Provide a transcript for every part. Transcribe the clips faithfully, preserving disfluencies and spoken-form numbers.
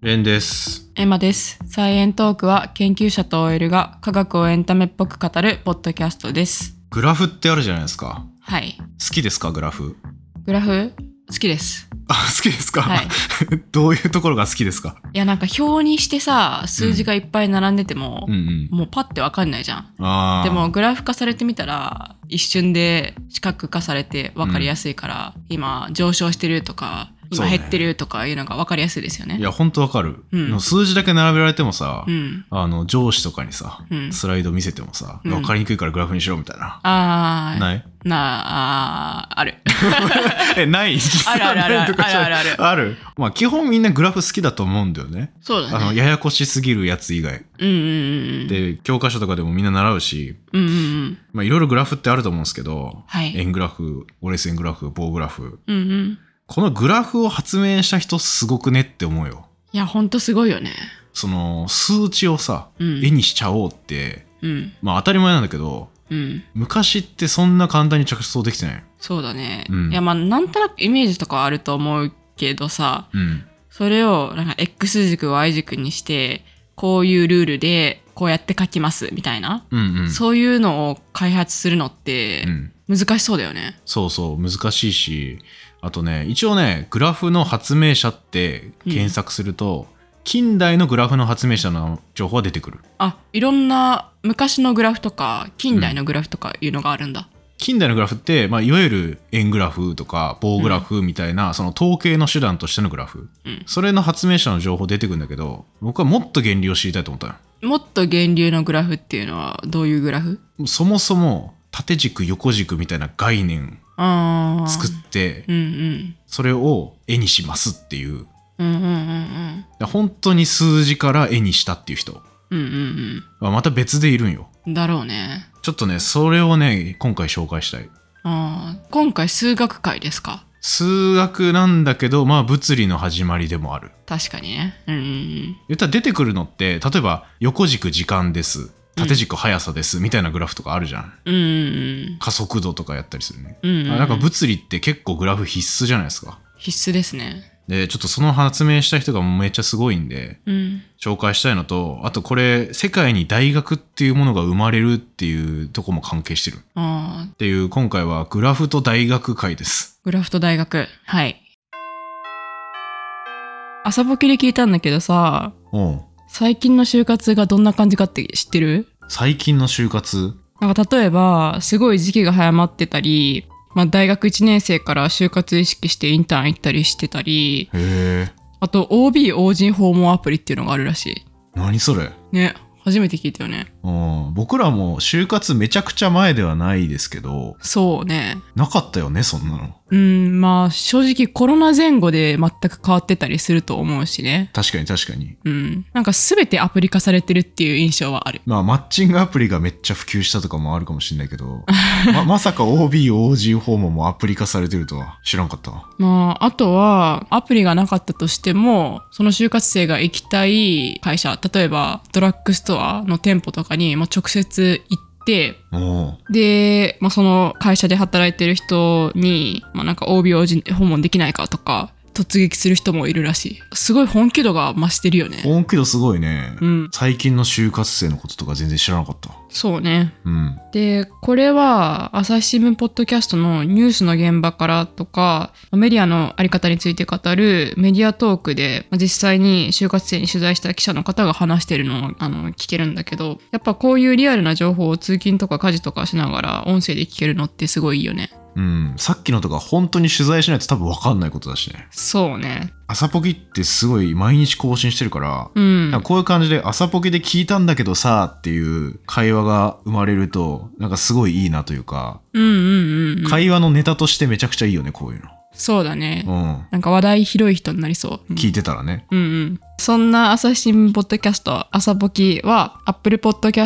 レンです。 エマです。サイエントークは研究者と オーエル が科学をエンタメっぽく語るポッドキャストです。 グラフってあるじゃないですか。 はい。 好きですかグラフ？ グラフ好きです。 あ、好きですか、 はい、 どういうところが好きですか？ いやなんか表にしてさ数字がいっぱい並んでても、 うんうんうん、 もうパッてわかんないじゃん。 あでもグラフ化されてみたら一瞬で視覚化されてわかりやすいから、うん、今上昇してるとか今減ってるとかいうのが分かりやすいですよね。 いや本当分かる、 うん、 の数字だけ並べられてもさ、 うん、 あの上司とかにさ、うん、スライド見せてもさ、うん、分かりにくいからグラフにしろみたいな、 あないなああるえないあるあるあるあるあるあるある。まあ基本みんなグラフ好きだと思うんだよね。 そうだね。 あのややこしすぎるやつ以外、 うんうんうん、 で教科書とかでもみんな習うし、 うんうんうん、 まあいろいろグラフってあると思うんですけど、 はい、 円グラフ、折れ線グラフ、棒グラフ、 うんうん、このグラフを発明した人すごくねって思うよ。 いやほんとすごいよね。 その数値をさ、うん、絵にしちゃおうって、うん、まあ当たり前なんだけど、うん、昔ってそんな簡単に着想できてない。 そうだね、 うん、 いやまあなんとなくイメージとかはあると思うけどさ、うん、それをなんか X 軸 Y 軸にしてこういうルールでこうやって書きますみたいな、うんうん、そういうのを開発するのって難しそうだよね、うん、 そうそう難しいし、あとね一応ねグラフの発明者って検索すると、うん、近代のグラフの発明者の情報が出てくる。 あ、いろんな昔のグラフとか近代のグラフとかいうのがあるんだ、うん、 近代のグラフって、まあ、いわゆる円グラフとか棒グラフみたいな、うん、その統計の手段としてのグラフ、うん、それの発明者の情報出てくるんだけど、僕はもっと原理を知りたいと思ったよ。 もっと源流のグラフっていうのはどういうグラフ？ そもそも縦軸横軸みたいな概念作って、うんうん、それを絵にしますっていう、うんうんうんうん、本当に数字から絵にしたっていう人、うんうんうん、また別でいるんよ。 だろうね。 ちょっとねそれをね今回紹介したい。 あ、今回数学会ですか？ 数学なんだけど、まあ物理の始まりでもある。 確かにね。うんうんうん。 言ったら出てくるのって例えば横軸時間です縦軸速さです、うん、みたいなグラフとかあるじゃん、うんうんうん、加速度とかやったりするね、うんうんうん、なんか物理って結構グラフ必須じゃないですか。 必須ですね。 でちょっとその発明した人がめっちゃすごいんで、うん、紹介したいのと、あとこれ世界に大学っていうものが生まれるっていうとこも関係してる。あっていう今回はグラフと大学会です。 グラフと大学、はい。朝ボケで聞いたんだけどさ、うん、最近の就活がどんな感じかって知ってる？ 最近の就活？ なんか例えばすごい時期が早まってたり、まあ、大学いちねん生から就活意識してインターン行ったりしてたり、へー、あと オービー 法人訪問アプリっていうのがあるらしい。 何それ？ ね、初めて聞いたよね。 うん、僕らも就活めちゃくちゃ前ではないですけど、 そうね、 なかったよねそんなの。 うん、まあ正直コロナ前後で全く変わってたりすると思うしね。 確かに確かに、 うん、なんか全てアプリ化されてるっていう印象はある。 まあマッチングアプリがめっちゃ普及したとかもあるかもしれないけどま, まさか オービー オージー 訪問もアプリ化されてるとは知らんかったわ。 まああとはアプリがなかったとしてもその就活生が行きたい会社、例えばドラッグストアの店舗とかにも直接行ってで、で、まあ、その会社で働いてる人に、まあ、なんか オービー オージー 訪問できないかとか突撃する人もいるらしい。すごい本気度が増してるよね。 本気度すごいね、うん、最近の就活生のこととか全然知らなかった。 そうね、うん、でこれは朝日新聞ポッドキャストのニュースの現場からとかメディアのあり方について語るメディアトークで実際に就活生に取材した記者の方が話してるのをあの聞けるんだけど、やっぱこういうリアルな情報を通勤とか家事とかしながら音声で聞けるのってすごいいいよね。 うん、さっきのとか本当に取材しないと多分分かんないことだしね。 そうね。 朝ポキってすごい毎日更新してるから、うん、なんかこういう感じで朝ポキで聞いたんだけどさっていう会話が生まれるとなんかすごいいいなというか、うんうんうんうん、会話のネタとしてめちゃくちゃいいよねこういうの。 そうだね、うん、なんか話題広い人になりそう、 聞いてたらね、 うんうん、そんな朝日新聞ポッドキャスト朝ポキは Apple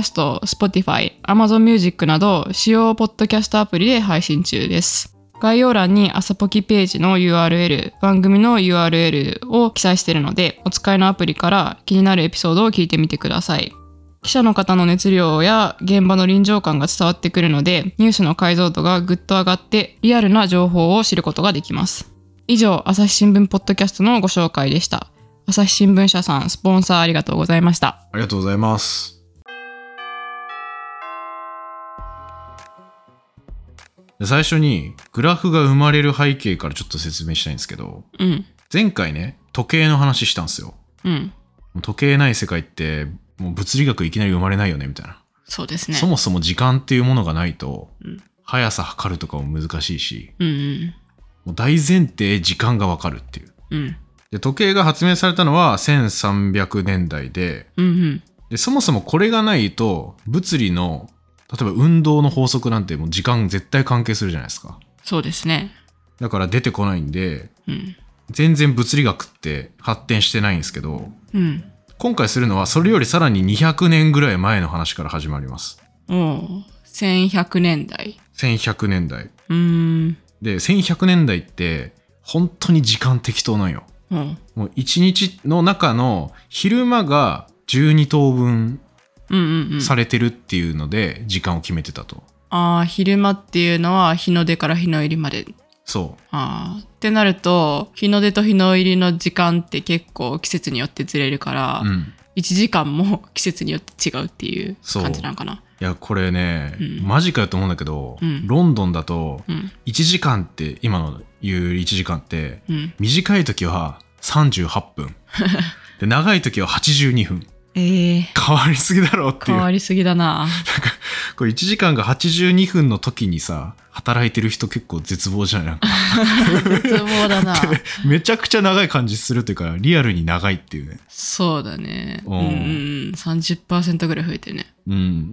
Podcast、Spotify、Amazon Music など主要ポッドキャストアプリで配信中です。概要欄に朝ポキページの ユーアールエル、番組の ユーアールエル を記載しているのでお使いのアプリから気になるエピソードを聞いてみてください。記者の方の熱量や現場の臨場感が伝わってくるのでニュースの解像度がぐっと上がってリアルな情報を知ることができます。以上、朝日新聞ポッドキャストのご紹介でした。 朝日新聞社さん、スポンサーありがとうございました。 ありがとうございます。最初にグラフが生まれる背景からちょっと説明したいんですけど、 うん、 前回ね時計の話したんですよ、 うん、 時計ない世界ってもう物理学いきなり生まれないよねみたいな。 そうですね。 そもそも時間っていうものがないと、 うん、 速さ測るとかも難しいし、 うんうん、 もう大前提時間が分かるっていう、 うん、 で時計が発明されたのはせんさんびゃくねんだいで、 うんうん、 でそもそもこれがないと物理の例えば運動の法則なんてもう時間絶対関係するじゃないですか。 そうですね。 だから出てこないんで、 うん、 全然物理学って発展してないんですけど、 うん、 今回するのはそれよりさらににひゃくねんぐらい前の話から始まります。 おう、せんひゃくねんだい。 せんひゃくねんだい。 うーん。 でせんひゃくねんだいって本当に時間適当なんよ。 うん、 もういちにちの中の昼間がじゅうにとうぶんされてるっていうので時間を決めてたと。 ああ、昼間っていうのは日の出から日の入りまで。 そう。 ああ、ってなると日の出と日の入りの時間って結構季節によってずれるから、うん、いちじかんも季節によって違うっていう感じなんかな。 いやこれね、うん、マジかよと思うんだけど、 うん、 ロンドンだといちじかんって今の言ういちじかんって、うん、短い時はさんじゅうはっぷんで長い時ははちじゅうにふん。 えー、 変わりすぎだろっていう。 変わりすぎだな。 なんかこれいちじかんがはちじゅうにふんの時にさ働いてる人結構絶望じゃないなんか絶望だな。 めちゃくちゃ長い感じするというかリアルに長いっていうね。 そうだね。うん、さんじゅっパーセントぐらい増えてるね。 うん。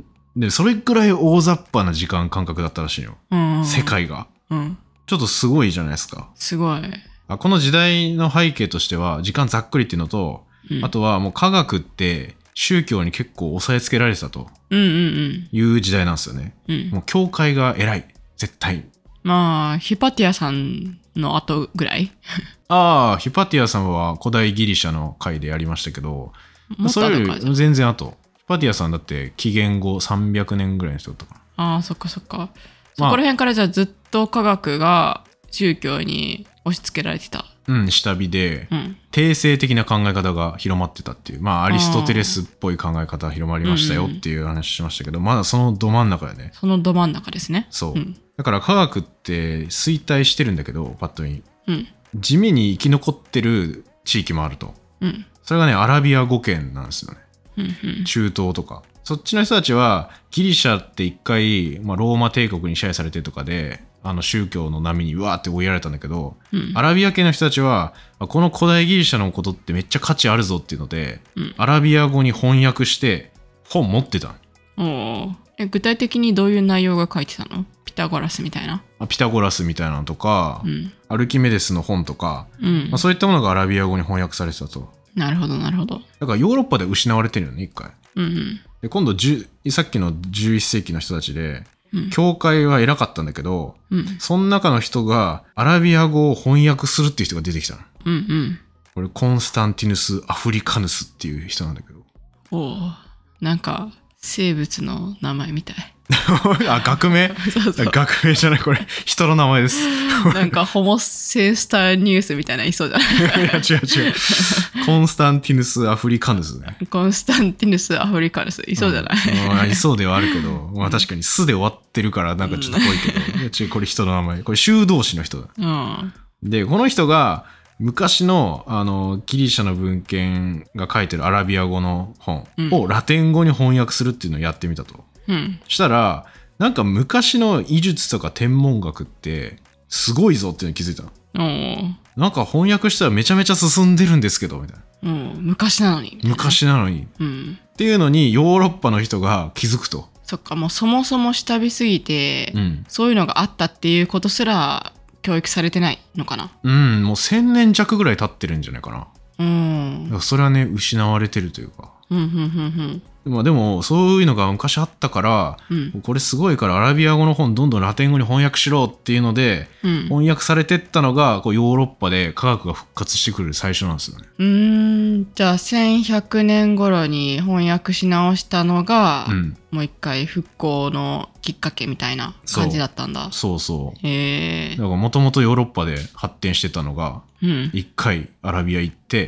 でそれくらい大雑把な時間感覚だったらしいよ、うん、世界が、 うん、 ちょっとすごいじゃないですか。 すごい。 あこの時代の背景としては時間ざっくりっていうのと、うん、あとはもう科学って宗教に結構押さえつけられてたという時代なんですよね、うんうんうん、もう教会が偉い絶対。 まあヒパティアさんの後ぐらいああヒパティアさんは古代ギリシャの回でやりましたけど、それより全然後。ヒパティアさんだって紀元後さんびゃくねんぐらいの人だったかな。 ああそっかそっか、まあ、そこら辺からじゃあずっと科学が宗教に押し付けられてた。 うん、下火で、うん、定性的な考え方が広まってたっていう、まあアリストテレスっぽい考え方が広まりましたよっていう話しましたけど、うんうん、まだそのど真ん中やね。 そのど真ん中ですね。 そう、うん、だから科学って衰退してるんだけどパッと見、 うん、 地味に生き残ってる地域もあると、 うん、 それがねアラビア語圏なんですよね、 うんうん、 中東とかそっちの人たちはギリシャって一回、まあ、ローマ帝国に支配されてとかであの宗教の波にうわーって追いやられたんだけど、うん、アラビア系の人たちはこの古代ギリシャのことってめっちゃ価値あるぞっていうので、うん、アラビア語に翻訳して本持ってた。 おえ具体的にどういう内容が書いてたの？ピタゴラスみたいな。 ピタゴラスみたいなのとか、うん、アルキメデスの本とか、 うんまあ、そういったものがアラビア語に翻訳されてたと。 なるほどなるほど。 だからヨーロッパで失われてるよね一回、 うんうん、 で今度さっきのじゅういっせいきの人たちで教会は偉かったんだけど、 うん、 その中の人がアラビア語を翻訳するっていう人が出てきたの、 うんうん、 これコンスタンティヌス・アフリカヌスっていう人なんだけど。 おおなんか生物の名前みたいあ学名そうそう学名じゃないこれ人の名前ですなんかホモセンスターニュースみたいないそうじゃないいや違う違うコンスタンティヌス・アフリカヌスね。 コンスタンティヌス・アフリカヌスいそうじゃない、 うん、いそうではあるけど、まあ、確かに「す」で終わってるからなんかちょっと濃いけど、うん、いや違うこれ人の名前これ修道士の人だ、 うん、 でこの人が昔 の, あのギリシャの文献が書いてるアラビア語の本をラテン語に翻訳するっていうのをやってみたと、 うん、 したらなんか昔の医術とか天文学ってすごいぞっていうのに気づいたの。なんか翻訳したらめちゃめちゃ進んでるんですけどみたいな、 うん、昔なのに昔なのに、 うん、 っていうのにヨーロッパの人が気づくと。 そっかもうそもそも下火すぎて、 うん、 そういうのがあったっていうことすら教育されてないのかな。 うんもうせんねん弱ぐらい経ってるんじゃないかな。 うんだからそれはね失われてるというか、 うんうんうんうんまあ、でもそういうのが昔あったから、 うん、 これすごいからアラビア語の本どんどんラテン語に翻訳しろっていうので、 うん、 翻訳されてったのがこうヨーロッパで科学が復活してくる最初なんですよね。 うーんじゃあせんひゃくねん頃に翻訳し直したのが、うん、もう一回復興のきっかけみたいな感じだったんだ。 そうそう。 へえ。 だからもともとヨーロッパで発展してたのが、 うん、 一回アラビア行って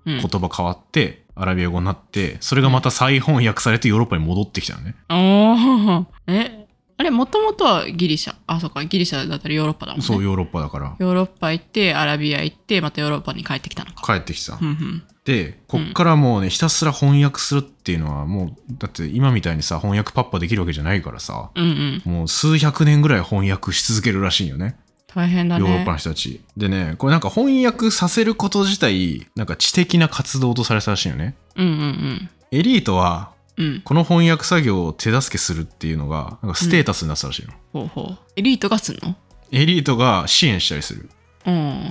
言葉変わってアラビア語になって、それがまた再翻訳されてヨーロッパに戻ってきたのね。 おえあれもともとはギリシャ、あそうかギリシャだったらヨーロッパだもんね。 そうヨーロッパだから。 ヨーロッパ行ってアラビア行ってまたヨーロッパに帰ってきたのか。 帰ってきた。うんうん、でこっからもうねひたすら翻訳するっていうのはもうだって今みたいにさ翻訳パッパできるわけじゃないからさ、うんうん、もう数百年ぐらい翻訳し続けるらしいよね。 大変だね。 ヨーロッパの人たちでね、これなんか翻訳させること自体なんか知的な活動とされたらしいよね。うんうんうん、エリートはうん、この翻訳作業を手助けするっていうのがなんかステータスになってたらしいの、 うん、ほうほう。エリートがすんの？ エリートが支援したりする、うん、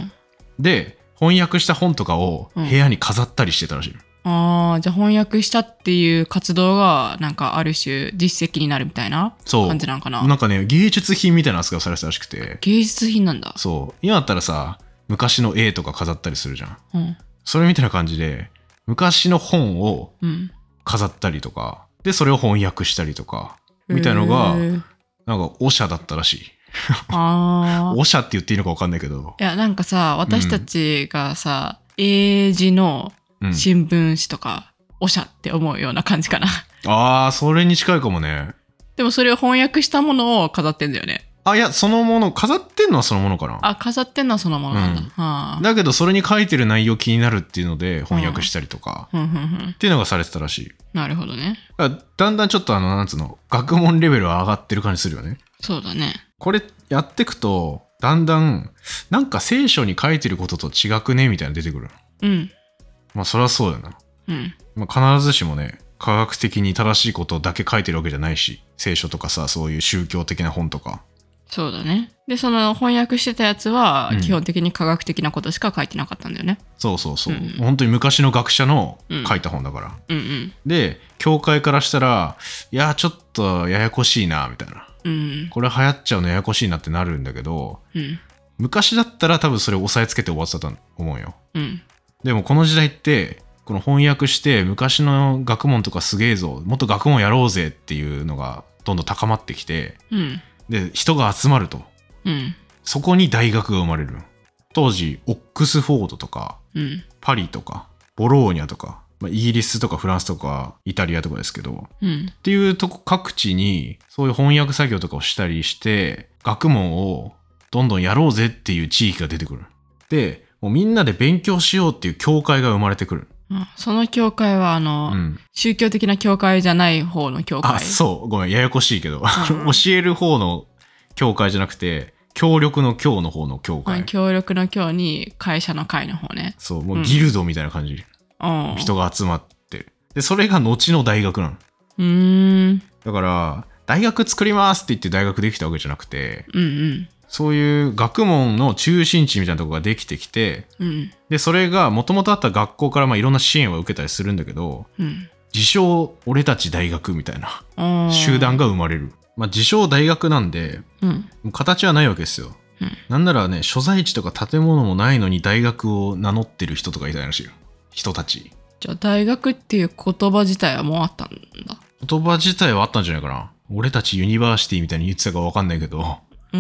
で翻訳した本とかを部屋に飾ったりしてたらしいの、 うん、あーじゃあ翻訳したっていう活動がなんかある種実績になるみたいな感じなんかな。 なんかね芸術品みたいな扱いをされてたらしくて。 芸術品なんだ。 そう今だったらさ昔の絵とか飾ったりするじゃん、うん、それみたいな感じで昔の本を飾ったりとか、うんでそれを翻訳したりとかみたいのがなんかオシャだったらしい。あオシャって言っていいのか分かんないけど、 いやなんかさ私たちがさ、うん、英字の新聞紙とか、うん、オシャって思うような感じかな。 あーそれに近いかもね。 でもそれを翻訳したものを飾ってんだよね。 あいやそのもの飾ってんのはそのものかな。 あ飾ってんのはそのものなんだ、うんはあ、だけどそれに書いてる内容気になるっていうので翻訳したりとか、うん、っていうのがされてたらしい。 なるほどね。 だ, だんだんちょっとあのなんつうの学問レベルは上がってる感じするよね。 そうだね。これやってくとだんだんなんか聖書に書いてることと違くねみたいなの出てくる。うんまあそりゃそうだよな、うんまあ、必ずしもね科学的に正しいことだけ書いてるわけじゃないし聖書とかさそういう宗教的な本とか。 そうだね。でその翻訳してたやつは基本的に科学的なことしか書いてなかったんだよね、 うん、そうそうそう、うん、本当に昔の学者の書いた本だから、うんうんうん、で教会からしたらいやちょっとややこしいなみたいな、うん、これ流行っちゃうのややこしいなってなるんだけど、うん、昔だったら多分それを押さえつけて終わってたと思うよ、うん、でもこの時代ってこの翻訳して昔の学問とかすげえぞもっと学問やろうぜっていうのがどんどん高まってきて、うんで人が集まると、うん、そこに大学が生まれる。当時オックスフォードとか、うん、パリとかボローニャとか、まあ、イギリスとかフランスとかイタリアとかですけど、うん、っていうとこ各地にそういう翻訳作業とかをしたりして学問をどんどんやろうぜっていう地域が出てくる。でもうみんなで勉強しようっていう教会が生まれてくる。 その教会はあの、うん、宗教的な教会じゃない方の教会。 あ、そうごめんややこしいけど、うん、教える方の教会じゃなくて協力の教の方の教会、 うん、協力の教に会社の会の方ね。 そうもうギルドみたいな感じ、うん、人が集まってる。でそれが後の大学なの。うーんだから大学作りますって言って大学できたわけじゃなくて、うんうんそういう学問の中心地みたいなところができてきて、うん、でそれがもともとあった学校からまあいろんな支援を受けたりするんだけど、うん、自称俺たち大学みたいな集団が生まれる。まあ自称大学なんで、うん、形はないわけですよ、うん、なんならね所在地とか建物もないのに大学を名乗ってる人とかいたらしいよ人たち。 じゃあ大学っていう言葉自体はもうあったんだ。 言葉自体はあったんじゃないかな。俺たちユニバーシティみたいに言ってたか分かんないけどうん、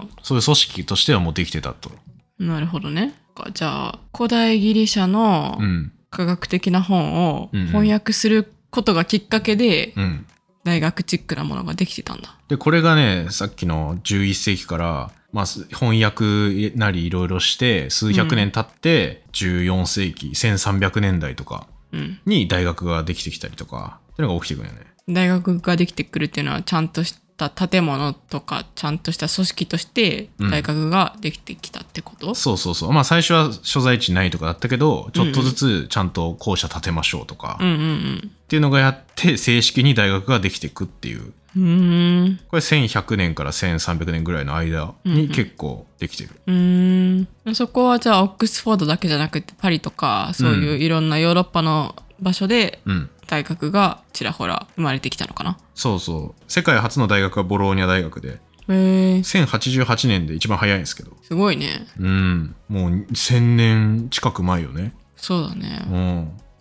そういう組織としてはもうできてたと。 なるほどね。じゃあ古代ギリシャの科学的な本を翻訳することがきっかけで大学チックなものができてたんだ。 でこれがねさっきのじゅういっ世紀から、まあ、翻訳なりいろいろして数百年経ってじゅうよん世紀せんさんびゃくねんだいとかに大学ができてきたりとかっていうのが起きてくるよね。 大学ができてくるっていうのはちゃんとした建物とかちゃんとした組織として大学ができてきたってこと、うん、そうそうそう。まあ最初は所在地ないとかだったけどちょっとずつちゃんと校舎建てましょうとか、うんうんうん、っていうのがやって正式に大学ができていくっていう。うーんこれせんひゃくねんからせんさんびゃくねんぐらいの間に結構できてる。 うんうん、うーんそこはじゃあオックスフォードだけじゃなくてパリとかそういういろんなヨーロッパの場所で、うん大学がちらほら生まれてきたのかな。 そうそう世界初の大学はボローニャ大学でへせんはちじゅうはちねんで一番早いんですけどすごいね。 うんもうせんねん近く前よね。 そうだね、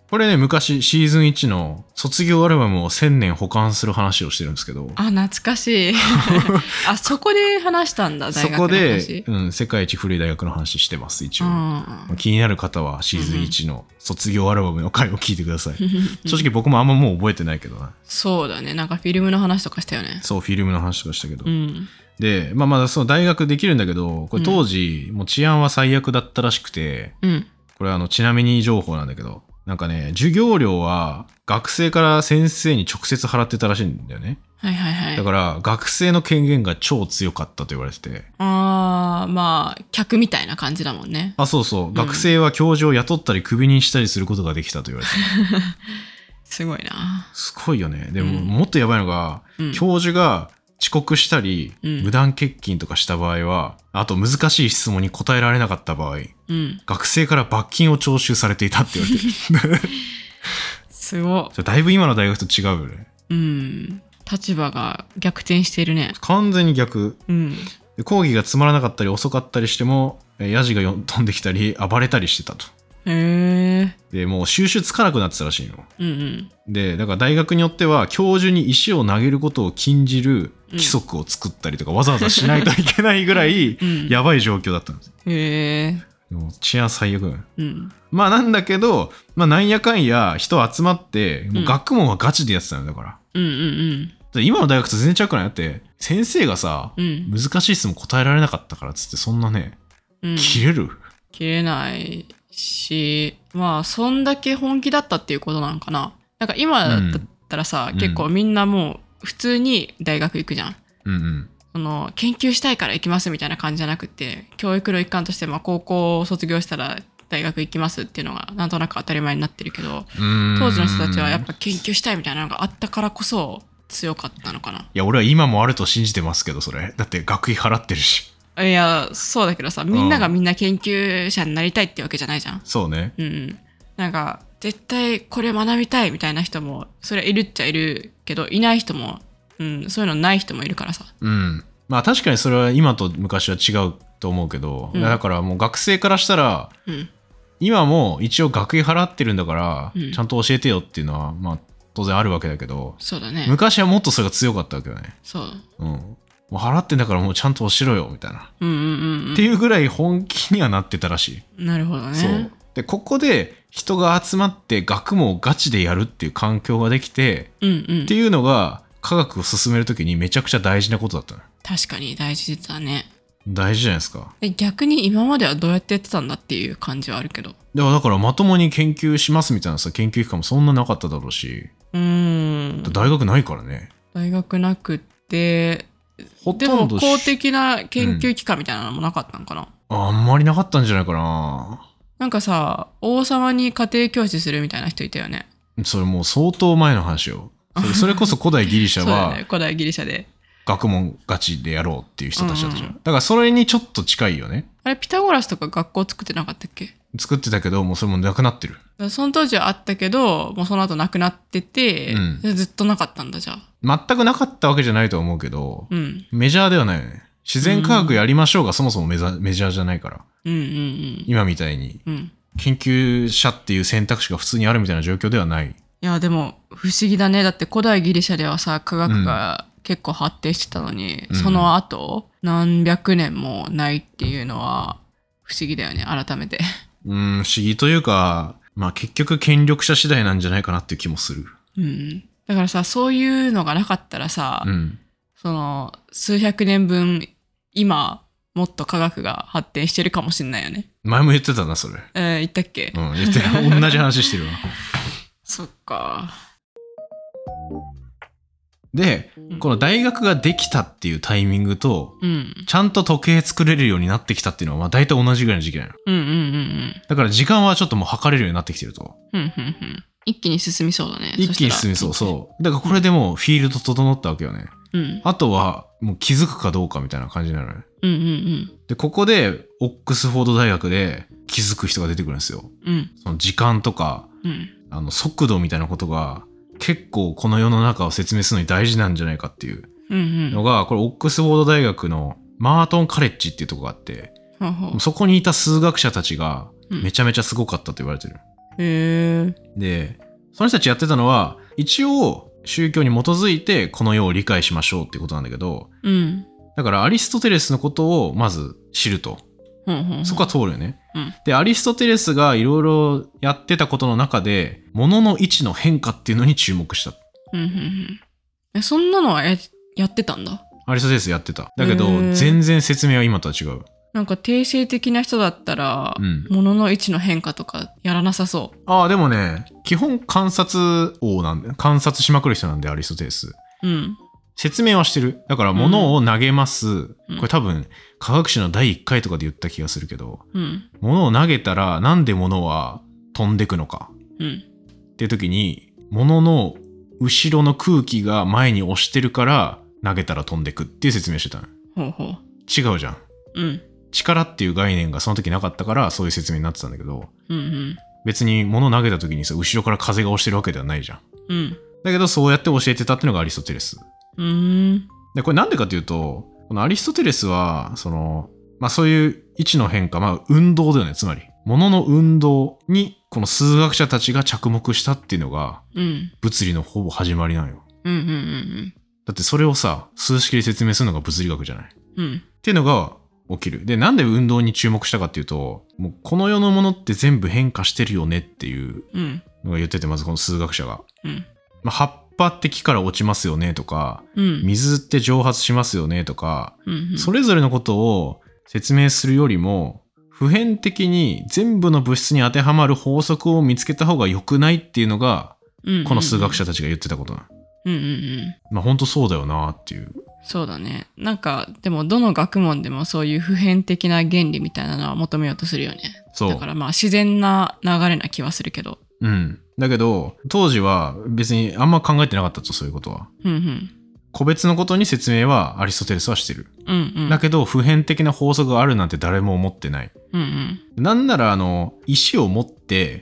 これね、昔シーズンいちの卒業アルバムをせんねん保管する話をしてるんですけど、 あ、懐かしいあ、そこで話したんだ、大学の話。そこで、 うん、世界一古い大学の話してます一応、うん、気になる方はシーズンいちの卒業アルバムの回を聞いてください正直僕もあんまもう覚えてないけどな。 そうだね、なんかフィルムの話とかしたよね。 そう、フィルムの話とかしたけど、うん、で、まあまだその大学できるんだけど、これ当時、うん、もう治安は最悪だったらしくて、うん、これあのちなみに情報なんだけど、なんかね、授業料は学生から先生に直接払ってたらしいんだよね。 はいはいはい。 だから学生の権限が超強かったと言われてて。 ああ、まあ客みたいな感じだもんね。 あ、そうそう。うん、学生は教授を雇ったりクビにしたりすることができたと言われてる。 すごいな。 すごいよね。でも、うん、もっとやばいのが、うん、教授が遅刻したり、うん、無断欠勤とかした場合は、あと難しい質問に答えられなかった場合、うん、学生から罰金を徴収されていたって言われてるすごい。 だいぶ今の大学と違うよね。 うん、立場が逆転しているね。 完全に逆、うん、講義がつまらなかったり遅かったりしてもヤジが飛んできたり暴れたりしてたと。 へー。 でもう収拾つかなくなってたらしいの、うんうん、でだから大学によっては教授に石を投げることを禁じる規則を作ったりとか、うん、わざわざしないといけないぐらいやばい状況だったんです、 うん、へー。もう治安最悪、うん、まあなんだけど、まあ、なんやかんや人集まってもう学問はガチでやってたのだから、うんうんうんうん、今の大学と全然違くない。だって先生がさ、うん、難しい質問答えられなかったからっつってそんなね、うん、切れる切れないし、まあそんだけ本気だったっていうことなのかな。なんか今だったらさ、うん、結構みんなもう普通に大学行くじゃん、うんうん、その研究したいから行きますみたいな感じじゃなくて、教育の一環としてまあ高校を卒業したら大学行きますっていうのがなんとなく当たり前になってるけど、当時の人たちはやっぱ研究したいみたいなのがあったからこそ強かったのかな。いや俺は今もあると信じてますけど、それだって学費払ってるし。 いやそうだけどさ、みんながみんな研究者になりたいってわけじゃないじゃん。 そうね。 うん。なんか絶対これ学びたいみたいな人もそれはいるっちゃいるけど、いない人も、うん、そういうのない人もいるからさ。 うん。まあ確かにそれは今と昔は違うと思うけど、うん、だからもう学生からしたら、うん、今も一応学費払ってるんだから、うん、ちゃんと教えてよっていうのはまあ当然あるわけだけど、 そうだね。 昔はもっとそれが強かったわけよね。 そう。 うん。もう払ってんだからもうちゃんと教えろよみたいな、うんうんうんうん、っていうぐらい本気にはなってたらしい。なるほどね。 そうでここで人が集まって学問をガチでやるっていう環境ができて、うんうん、っていうのが科学を進めるときにめちゃくちゃ大事なことだったの。 確かに大事だね。 大事じゃないですか。 逆に今まではどうやってやってたんだっていう感じはあるけど、 だからだからまともに研究しますみたいなさ研究機関もそんななかっただろうし、うーん大学ないからね。 大学なくってほとんどでも公的な研究機関みたいなのもなかったのかな、 うん、あんまりなかったんじゃないかな。 なんかさ王様に家庭教師するみたいな人いたよね。 それもう相当前の話よ。それ、それこそ古代ギリシャは、 ね、古代ギリシャで学問ガチでやろうっていう人たちだったじゃん、うんうん、だからそれにちょっと近いよね。 あれピタゴラスとか学校作ってなかったっけ。 作ってたけどもうそれもなくなってる。 その当時はあったけどもうその後なくなってて、うん、ずっとなかったんだ。じゃあ全くなかったわけじゃないと思うけど、うん、メジャーではないよね。自然科学やりましょうがそもそもメジャー、メジャーじゃないから、うんうんうん、今みたいに、うん、研究者っていう選択肢が普通にあるみたいな状況ではない。いやでも不思議だね。だって古代ギリシャではさ科学が結構発展してたのに、うん、その後何百年もないっていうのは不思議だよね改めて。 うん不思議というかまあ結局権力者次第なんじゃないかなっていう気もする、 うん、だからさそういうのがなかったらさ、うん、その数百年分今もっと科学が発展してるかもしれないよね。 前も言ってたなそれ。 えー、言ったっけ。 うん言ってる同じ話してるわそっか。 で、うん、この大学ができたっていうタイミングと、うん、ちゃんと時計作れるようになってきたっていうのはまあ大体同じぐらいの時期なの、うんうんうんうん、だから時間はちょっともう測れるようになってきてると、うんうんうん、 一気に進みそうだね。 一気に進みそう。そうだからこれでもうフィールド整ったわけよね、うん、あとはもう気づくかどうかみたいな感じなのね、うんうんうん、でここでオックスフォード大学で気づく人が出てくるんですよ、うん、その時間とか、うん、あの速度みたいなことが結構この世の中を説明するのに大事なんじゃないかっていうのが、うんうん、これオックスフォード大学のマートンカレッジっていうとこがあって、うん、そこにいた数学者たちがめちゃめちゃすごかったと言われてる、 へえ。 で、その人たちやってたのは、一応宗教に基づいてこの世を理解しましょうっていうことなんだけど、 うん。 だからアリストテレスのことをまず知ると。 うんうんうん、 そこは通るよね。 うん、 で、アリストテレスがいろいろやってたことの中で、物の位置の変化っていうのに注目した。 うんうんうん、え、そんなのは や, やってたんだ。 アリストテレスやってた。だけど、全然説明は今とは違う。 なんか定性的な人だったら、うん、物の位置の変化とかやらなさそう。 ああ、でもね、基本観察王なんで、観察しまくる人なんで、アリストテレス。 うん。 説明はしてる。だから物を投げます、うん、これ多分科学史のだいいっかいとかで言った気がするけど、うん、物を投げたらなんで物は飛んでくのか、うん、っていう時に物の後ろの空気が前に押してるから投げたら飛んでくっていう説明してたの。 ほうほう。 違うじゃん、うん、力っていう概念がその時なかったからそういう説明になってたんだけど、うんうん、別に物を投げた時にさ後ろから風が押してるわけではないじゃん、うん、だけどそうやって教えてたっていうのがアリストテレス。 うーん。 で、これなんでかっていうと、このアリストテレスは、その、まあそういう位置の変化、まあ運動だよね、つまり。物の運動に、この数学者たちが着目したっていうのが、うん、物理のほぼ始まりなんよ。 うんうんうんうん。 だってそれをさ、数式で説明するのが物理学じゃない。 うん。 っていうのが起きる。で、なんで運動に注目したかっていうと、もうこの世のものって全部変化してるよねっていうのが言ってて、まずこの数学者が。うん。まあ、葉っぱって木から落ちますよねとか、うん、水って蒸発しますよねとか、うんうん、それぞれのことを説明するよりも普遍的に全部の物質に当てはまる法則を見つけた方が良くないっていうのが、うんうんうん、この数学者たちが言ってたことな。 うんうんうん。 まあ本当そうだよなっていう。 そうだね。なんかでもどの学問でもそういう普遍的な原理みたいなのは求めようとするよね。そう。だからまあ自然な流れな気はするけど。 うん。だけど当時は別にあんま考えてなかったと、そういうことは。 うんうん。 個別のことに説明はアリストテレスはしてる。 うんうん。 だけど普遍的な法則があるなんて誰も思ってない。 うんうん。 なんならあの石を持って、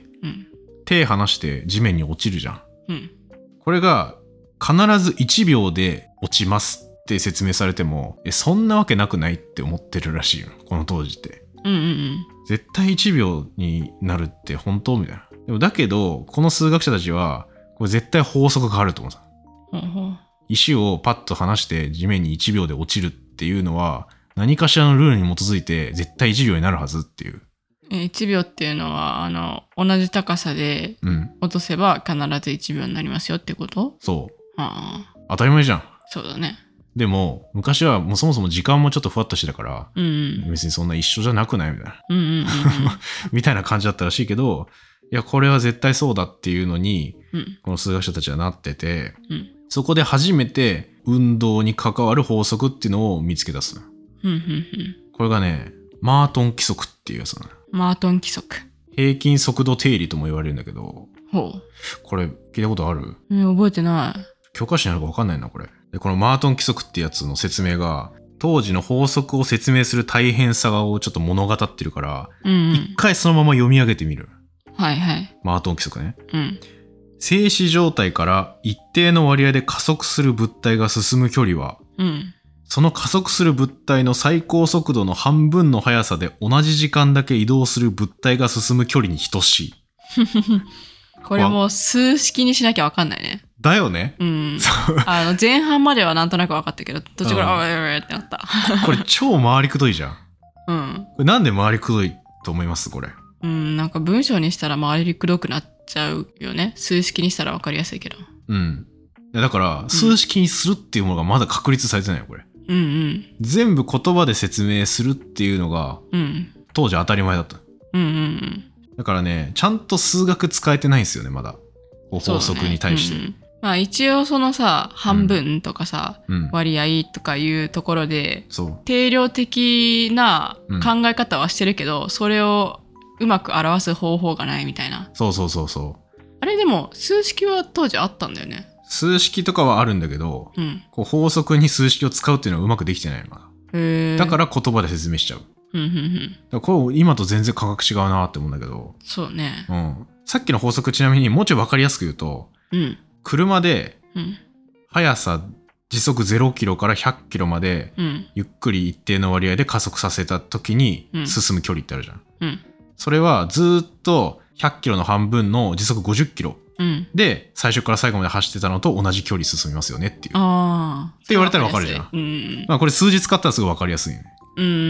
うん、手離して地面に落ちるじゃん。 うん。 これが必ずいちびょうで落ちますって説明されても、えそんなわけなくないって思ってるらしいよ、この当時って。 うんうんうん。 絶対いちびょうになるって本当みたいな。でもだけどこの数学者たちはこれ絶対法則があると思う。 うんうん、 石をパッと離して地面にいちびょうで落ちるっていうのは何かしらのルールに基づいて絶対いちびょうになるはずっていう。 いちびょうっていうのはあの同じ高さで落とせば必ずいちびょうになりますよってこと？ うん、そう。 ああ。 当たり前じゃん。 そうだね。 でも昔はもうそもそも時間もちょっとふわっとしてたから、 うんうん、 別にそんな一緒じゃなくないみたいな、 うんうんうんうん、 みたいな感じだったらしいけど、いやこれは絶対そうだっていうのに、 うん、 この数学者たちはなってて、 うん、 そこで初めて運動に関わる法則っていうのを見つけ出す、 うんうんうん、 これがねマートン規則っていうやつなの。 マートン規則、 平均速度定理とも言われるんだけど、 ほう、 これ聞いたことある？ えー、覚えてない。 教科書にあるか分かんないなこれ。でこのマートン規則ってやつの説明が当時の法則を説明する大変さをちょっと物語ってるから、 うんうん、 一回そのまま読み上げてみる。 はいはい。 マートン規則ね。 うん。 静止状態から一定の割合で加速する物体が進む距離は、 うん、 その加速する物体の最高速度の半分の速さで同じ時間だけ移動する物体が進む距離に等しい。 これもう数式にしなきゃ分かんないね。 だよね。 うん。あの前半まではなんとなく分かったけど、途中から、うん、あわわわってなった。 これ超回りくどいじゃん。 うん。 これなんで回りくどいと思いますこれ？ うん、なんか文章にしたら回りくどくなっちゃうよね。数式にしたら分かりやすいけど。 うん。だから数式にするっていうものがまだ確立されてないよこれ。 うんうん。 全部言葉で説明するっていうのが、 うん、 当時当たり前だった。 うんうんうん。 だからね、ちゃんと数学使えてないんですよね、まだ。法則に対して。 ね、うん、まあ一応そのさ、半分とかさ、うん、割合とかいうところで、 そう、 定量的な考え方はしてるけど、うん、それをうまく表す方法がないみたいな。 そうそうそうそう。 あれでも数式は当時あったんだよね。 数式とかはあるんだけど、 うん、 こう法則に数式を使うっていうのはうまくできてないのかな。へー。 だから言葉で説明しちゃう。 うんうんうん、だからこれ今と全然価格違うなって思うんだけど。 そうね。 うん。さっきの法則ちなみにもうちょい分かりやすく言うと、 うん、 車で速さうん時速ゼロキロからひゃっキロまでゆっくり一定の割合で加速させた時に進む距離ってあるじゃん、 うん、 それはずっとひゃっキロの半分の時速ごじゅっキロで最初から最後まで走ってたのと同じ距離進みますよねっていう。あって言われたら分かるじゃん。うん、まあこれ数字使ったらすごい分かりやすいね。うんうんうん、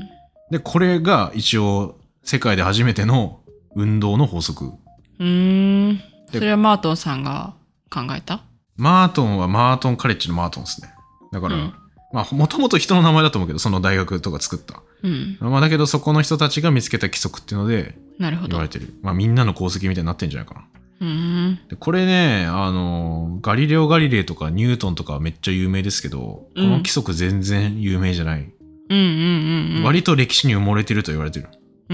でこれが一応世界で初めての運動の法則。うーん。それはマートンさんが考えた？ マートンはマートンカレッジのマートンですね。だから、うん、まあもともと人の名前だと思うけど、その大学とか作った。うん、まあだけどそこの人たちが見つけた規則っていうので言われてる。るまあみんなの功績みたいになってんじゃないかな。うんでこれね、あのガリレオ・ガリレイとかニュートンとかめっちゃ有名ですけど、この規則全然有名じゃない。うんうんうんうん、割と歴史に埋もれてると言われてる。うん。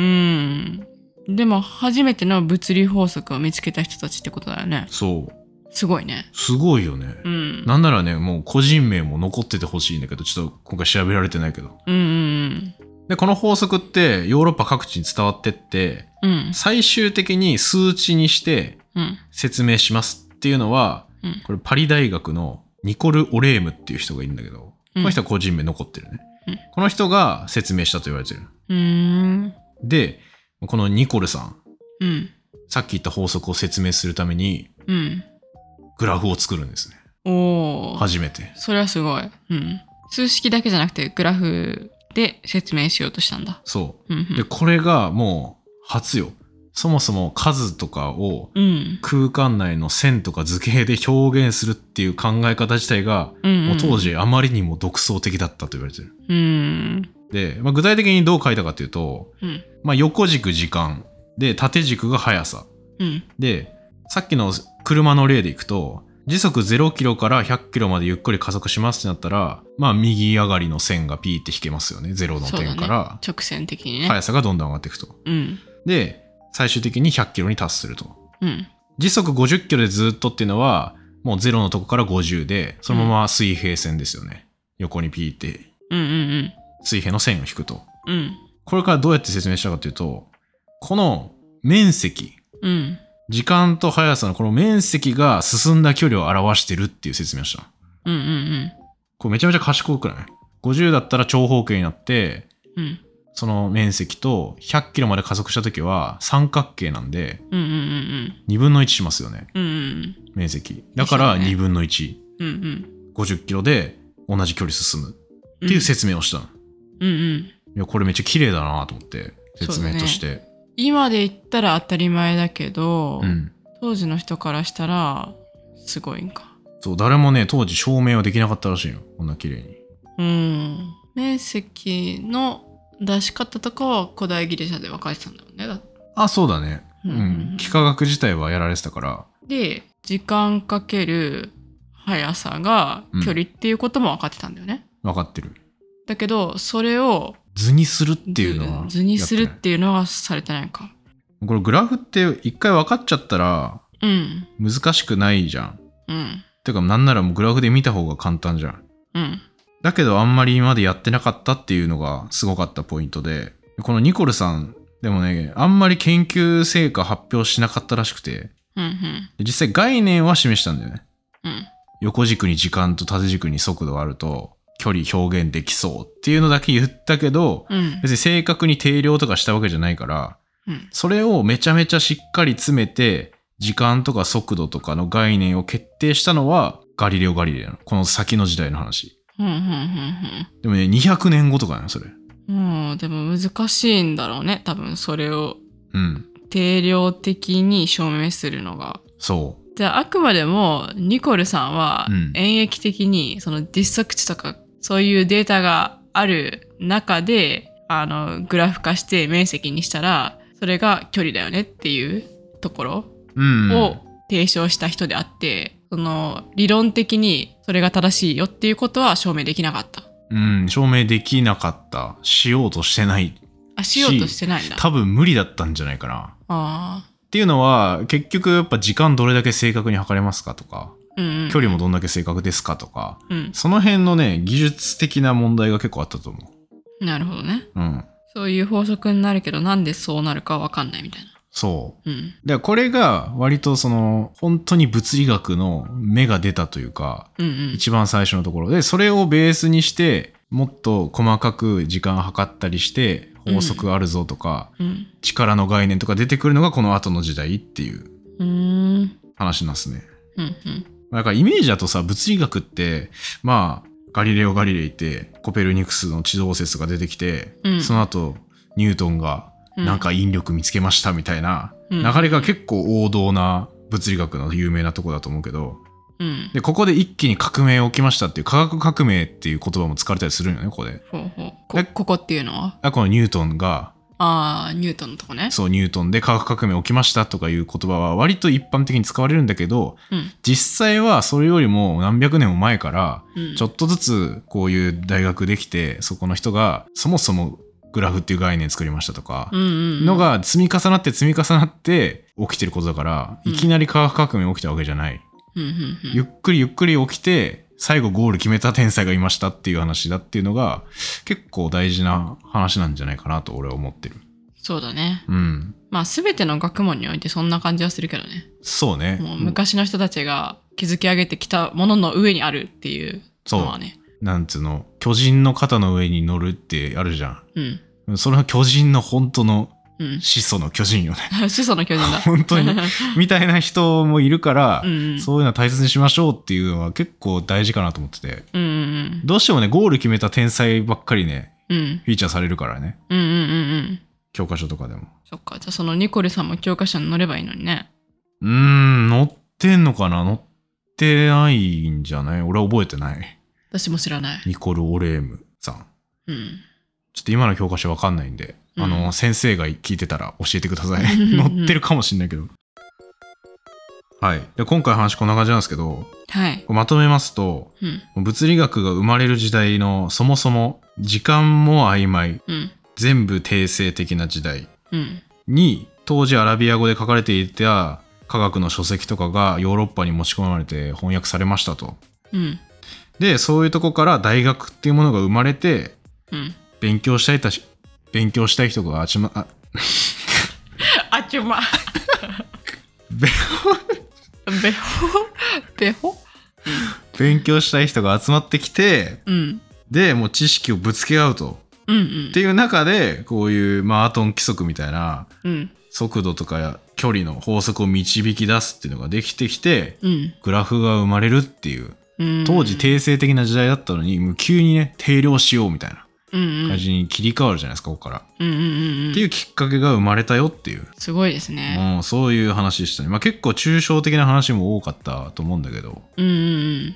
でも初めての物理法則を見つけた人たちってことだよね。 そう。 すごいね。 すごいよね。うん。なんならね、もう個人名も残っててほしいんだけど、ちょっと今回調べられてないけど。うんうんうん。で、この法則ってヨーロッパ各地に伝わってって、うん、最終的に数値にして説明しますっていうのは、うん、これパリ大学のニコル・オレームっていう人がいるんだけど、この人は個人名残ってるね。うん、この人が説明したと言われてる。うーんで、このニコルさん、うん、さっき言った法則を説明するために、うん、グラフを作るんですね。おー。初めて。 それはすごい。うん。数式だけじゃなくてグラフで説明しようとしたんだ。 そう。うんうん、で、これがもう初よ。そもそも数とかを空間内の線とか図形で表現するっていう考え方自体が、うんうん、もう当時あまりにも独創的だったと言われてる。うんで、まあ、具体的にどう書いたかというと、うんまあ、横軸時間で縦軸が速さ、うん、でさっきの車の例でいくと時速ゼロキロからひゃっキロまでゆっくり加速しますってなったら、まあ右上がりの線がピーって引けますよね。ゼロの点から、 ね、直線的にね速さがどんどん上がっていくと、うん、で最終的にひゃっキロに達すると、うん、時速ごじゅっキロでずっとっていうのはもうゼロのとこからごじゅうでそのまま水平線ですよね、うん、横にピーって、うんうんうん、水平の線を引くと、うん、これからどうやって説明したかというと、この面積、うん、時間と速さのこの面積が進んだ距離を表してるっていう説明をした。うんうんうん。これめちゃめちゃ賢くない？ ごじゅう だったら長方形になって、うん、その面積とひゃっキロまで加速した時は三角形なんで、うんうんうんうん、にぶんのいちしますよね。うんうん、面積。だからにぶんのいち。うんうん、ごじゅっキロで同じ距離進むっていう説明をしたの。うんうん、いやこれめっちゃ綺麗だなと思って説明として。 今で言ったら当たり前だけど、うん、当時の人からしたらすごいんか。 そう誰もね当時証明はできなかったらしいよ、こんな綺麗に。 うん面積の出し方とかは古代ギリシャで分かれてたんだよね。だあそうだね、うんうん、幾何学自体はやられてたから。 で時間かける速さが距離っていうことも分かってたんだよね、 うん、分かってる。だけどそれを図にするっていうのは図にするっていうのはされてないか。 これグラフって一回分かっちゃったら難しくないじゃん、うん、てかなんならもうグラフで見た方が簡単じゃん、うん、だけどあんまり今までやってなかったっていうのがすごかったポイントで、このニコルさんでもねあんまり研究成果発表しなかったらしくて、うんうん、実際概念は示したんだよね、うん、横軸に時間と縦軸に速度があると距離表現できそうっていうのだけ言ったけど、うん、別に正確に定量とかしたわけじゃないから、うん、それをめちゃめちゃしっかり詰めて時間とか速度とかの概念を決定したのはガリレオ・ガリレイのこの先の時代の話、うんうんうんうん、でもねにひゃくねんごとかねそれ。 うん、でも難しいんだろうね多分それを定量的に証明するのが、 うん、そうじゃああくまでもニコルさんは演繹的にその実測値とかそういうデータがある中であのグラフ化して面積にしたらそれが距離だよねっていうところを提唱した人であって、その理論的にそれが正しいよっていうことは証明できなかった。 うん、証明できなかった。しようとしてない。 あ、しようとしてないんだ。 多分無理だったんじゃないかな。あっていうのは結局やっぱ時間どれだけ正確に測れますかとか、うんうん、距離もどんだけ正確ですかとか、うん、その辺のね技術的な問題が結構あったと思う。なるほどね、うん、そういう法則になるけどなんでそうなるか分かんないみたいな。 そう、うん、でこれが割とその本当に物理学の芽が出たというか、うんうん、一番最初のところでそれをベースにしてもっと細かく時間を測ったりして法則あるぞとか、 うん、 力の概念とか出てくるのがこの後の時代っていう話なんですね。 うんうん、 だからイメージだとさ、物理学ってまあガリレオ・ガリレイってコペルニクスの地動説が出てきて、うん、その後ニュートンがなんか引力見つけましたみたいな流れが結構王道な物理学の有名なとこだと思うけど、うん、でここで一気に革命起きましたっていう科学革命っていう言葉も使われたりするんよね、ここで。 ほうほう こ, ここっていうのはこのニュートンがああニュートンのとこね。 そうニュートンで科学革命起きましたとかいう言葉は割と一般的に使われるんだけど、うん、実際はそれよりも何百年も前からちょっとずつこういう大学できて、そこの人がそもそもグラフっていう概念作りましたとかのが積み重なって積み重なって起きてることだから、いきなり科学革命起きたわけじゃない、うんうんうん、ゆっくりゆっくり起きて最後ゴール決めた天才がいましたっていう話だっていうのが結構大事な話なんじゃないかなと俺は思ってる。 そうだね。 うん。 まあ全ての学問においてそんな感じはするけどね。 そうね。 もう昔の人たちが築き上げてきたものの上にあるっていうのはね。 そう。なんつうの、巨人の肩の上に乗るってあるじゃん。うん。それは巨人の本当の始祖の巨人よね。 うん、始祖の巨人だ。 本当に。みたいな人もいるから、うんうん、そういうのは大切にしましょうっていうのは結構大事かなと思ってて。うんうんうん、どうしてもね、ゴール決めた天才ばっかりね、うん、フィーチャーされるからね。 うんうんうんうん。 教科書とかでも。 そっか。じゃあそのニコルさんも教科書に載ればいいのにね。 うーん、載ってんのかな？載ってないんじゃない？俺は覚えてない。 私も知らない。 ニコル・オレームさん。 うん。 ちょっと今の教科書わかんないんで、うん、あの、先生が聞いてたら教えてください。載ってるかもしんないけど。はい。で、今回話こんな感じなんですけど、 はい。 まとめますと、うん、物理学が生まれる時代のそもそも時間も曖昧。うん、全部定性的な時代に、うん、当時アラビア語で書かれていた科学の書籍とかがヨーロッパに持ち込まれて翻訳されましたと、うん、でそういうとこから大学っていうものが生まれて、うん、勉強したいたし勉強したい人があちまああちまべほべほべほ勉強したい人が集まってきて、 うん、 でもう知識をぶつけ合うとうんうん、 っていう中でこういう、まあ、アトン規則みたいな、うん、速度とか距離の法則を導き出すっていうのができてきて、うん、グラフが生まれるっていう、うん、当時定性的な時代だったのにもう急にね定量しようみたいな感じに切り替わるじゃないですか、ここから、 うんうんうんうん、 っていうきっかけが生まれたよっていう。 すごいですね。 もうそういう話でしたね。まあ結構抽象的な話も多かったと思うんだけど、 うんうんうん、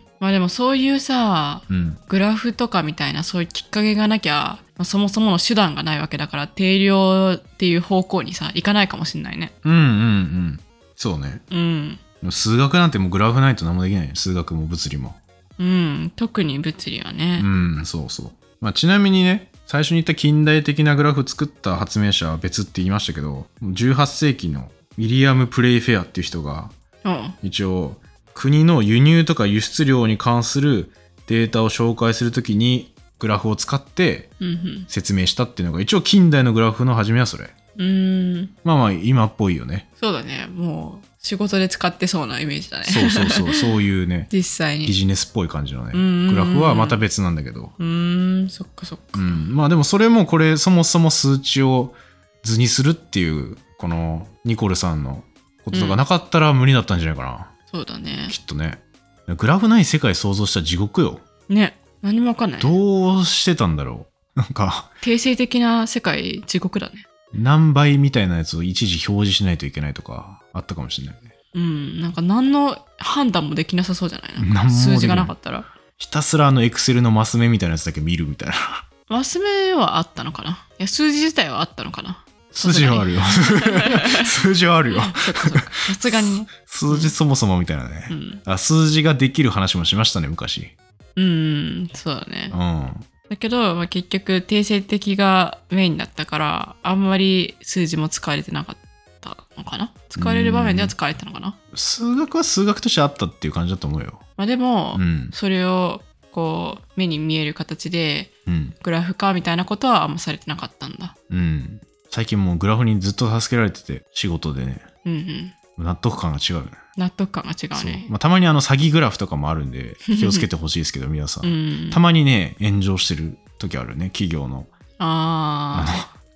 まあでもそういうさ、うん、グラフとかみたいなそういうきっかけがなきゃ、まあ、そもそもの手段がないわけだから定量っていう方向にさいかないかもしれないね。 うんうんうんそうね。 うん数学なんてもうグラフないと何もできないよ。数学も物理も。 うん特に物理はね。 うんそうそう。まあちなみにね最初に言った近代的なグラフ作った発明者は別って言いましたけど、じゅうはっせいきのウィリアム・プレイフェアっていう人が一応国の輸入とか輸出量に関するデータを紹介するときにグラフを使って説明したっていうのが一応近代のグラフの始めはそれ。 うーんまあまあ今っぽいよね。 そうだね。もう仕事で使ってそうなイメージだね。 そうそうそうそういうね実際にビジネスっぽい感じのねグラフはまた別なんだけど。 うーんそっかそっか、 うん、まあでもそれもこれそもそも数値を図にするっていうこのニコルさんのこととかなかったら無理だったんじゃないかな、 うん、そうだね。 きっとね。グラフない世界想像したら地獄よね。何もわかんない。 どうしてたんだろう。なんか定性的な世界地獄だね。 何倍みたいなやつを一時表示しないといけないとかあったかもしれないね。 うんなんか何の判断もできなさそうじゃない。なんか数字がなかったらひたすらあのエクセルのマス目みたいなやつだけ見るみたいな。 マス目はあったのかな。いや数字自体はあったのかな。 数字はあるよ。数字はあるよ。 さすがにね。 数字そもそもみたいなね、うん、あ数字ができる話もしましたね昔。 うんそうだね。 うんだけど、まあ、結局定性的がメインだったからあんまり数字も使われてなかったのかな。使われる場面では使われてたのかな。 数学は数学としてあったっていう感じだと思うよ。 まあでも、うん、それをこう目に見える形でグラフ化みたいなことはあんまされてなかったんだ。 うん最近もうグラフにずっと助けられてて仕事でね、 うんうん、 納得感が違うよね。 納得感が違うね。 まあ、たまにあの詐欺グラフとかもあるんで気をつけてほしいですけど皆さん、うん、たまにね炎上してる時あるね企業のああの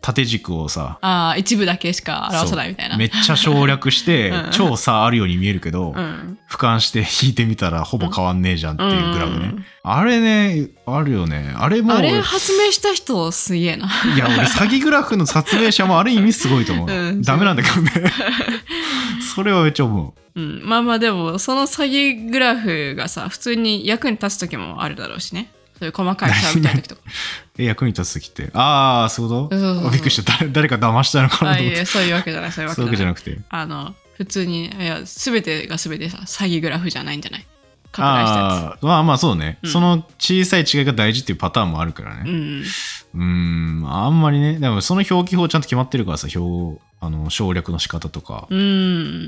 縦軸をさ、 ああ一部だけしか表さないみたいな。 めっちゃ省略してうん超差あるように見えるけど、 うん、 俯瞰して引いてみたらほぼ変わんねえじゃんっていうグラフね、 うん、 あれねあるよね。あれもあれ発明した人すげえな。 いや俺詐欺グラフの発明者もある意味すごいと思う、 うん、 ダメなんだけどねそれはめっちゃ思う、うん、まあまあでもその詐欺グラフがさ普通に役に立つ時もあるだろうしね。そういう細かい調べたい時とかえ役に立つ時ってああそういうこと？ そうそうそうそう、 びっくりした。誰誰か騙したのかなあと思って。 いやそういうわけじゃないそういうわけそういうわけじじゃなゃないくて、 あの普通にいや全てが全てさ詐欺グラフじゃないんじゃない？拡大したやああまあまあそうね、 うん、 その小さい違いが大事っていうパターンもあるからつ。うね。 んうーんあんまりね。でもその表記法ちゃんと決まってるからさ、表あの省略の仕方とか、 うん。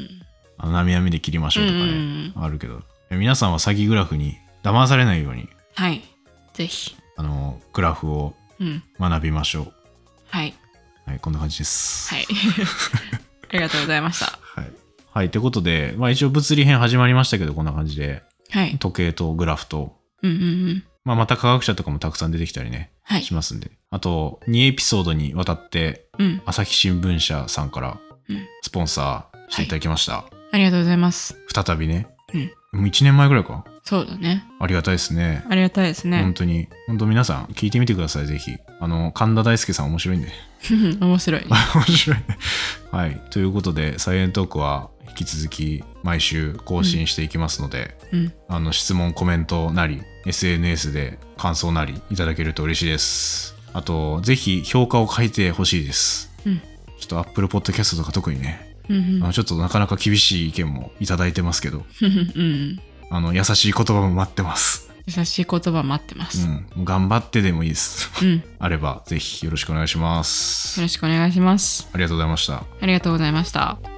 あのなみなみで切りましょうとかね、 うんあるけど、皆さんは詐欺グラフに騙されないようにはいぜひ。 あのグラフをうん学びましょう。 はいはいこんな感じです。 はいありがとうございました。 はいはいってことで、まあ一応物理編始まりましたけどこんな感じで、 はい時計とグラフと、 うんうんうんまあ、また科学者とかもたくさん出てきたりね、 はいしますんで、あとにエピソードにわたってうん朝日新聞社さんからうんスポンサーしていただきました、 ありがとうございます。 再びね、 うんもういちねんまえぐらいか。 そうだね。 ありがたいですね。 ありがたいですね。 本当に本当皆さん聞いてみてくださいぜひ。あの神田大輔さん面白いんで面白いね。 面白いねはいということでサイエントークは引き続き毎週更新していきますので、 うん、 あの質問コメントなり エスエヌエス で感想なりいただけると嬉しいです。あとぜひ評価を書いてほしいです、うん、ちょっと Apple Podcast とか特にね、うんうん、あのちょっとなかなか厳しい意見もいただいてますけど、うん、あの優しい言葉も待ってます。 優しい言葉待ってます、 うん、頑張ってでもいいです、 うん、 あればぜひよろしくお願いします。 よろしくお願いします。 ありがとうございました。 ありがとうございました。